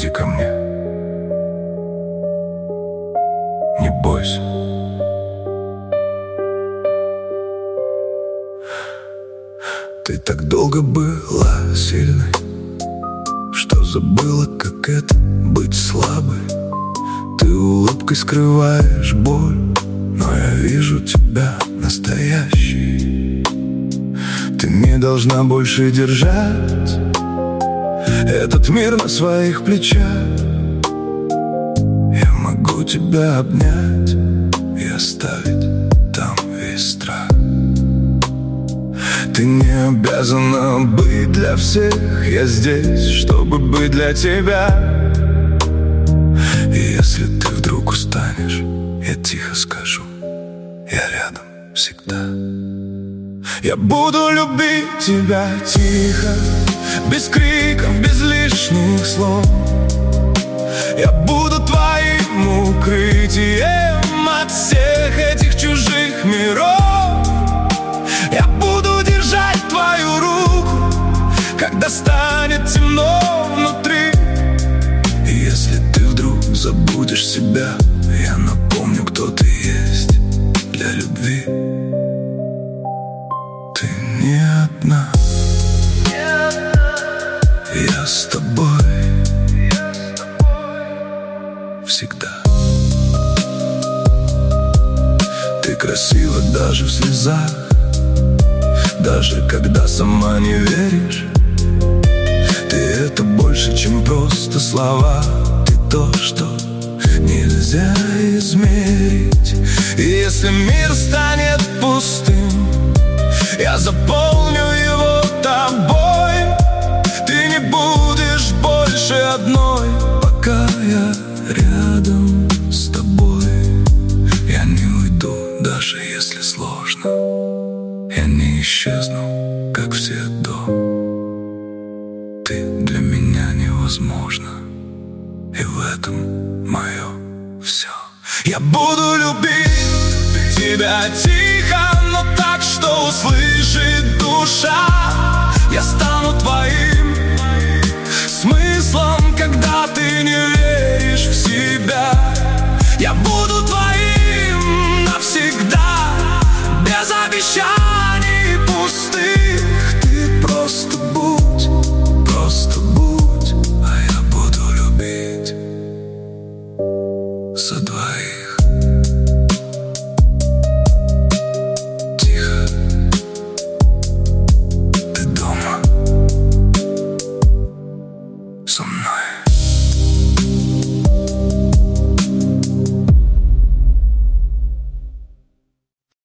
Иди ко мне, не бойся. Ты так долго была сильной, что забыла, как это быть слабой. Ты улыбкой скрываешь боль, но я вижу тебя настоящей. Ты не должна больше держать этот мир на своих плечах. Я могу тебя обнять и оставить там весь страх. Ты не обязана быть для всех, я здесь, чтобы быть для тебя. И если ты вдруг устанешь, я тихо скажу: я рядом всегда. Я буду любить тебя тихо, без криков, без лишних слов. Я буду твоим укрытием от всех этих чужих миров. Я буду держать твою руку, когда станет темно внутри. И если ты вдруг забудешь себя, я напомню, кто ты есть для любви. Ты не одна, я с тобой всегда. Ты красива даже в слезах, даже когда сама не веришь. Ты — это больше, чем просто слова. Ты то, что нельзя измерить. И если мир станет пустым, я заполню его тобой. Ты не будешь больше одной, пока я рядом с тобой. Я не уйду, даже если сложно. Я не исчезну, как все до. Ты для меня невозможна, и в этом мое все. Я буду любить тебя тихо, но так, что услышит душа. Я стану твоим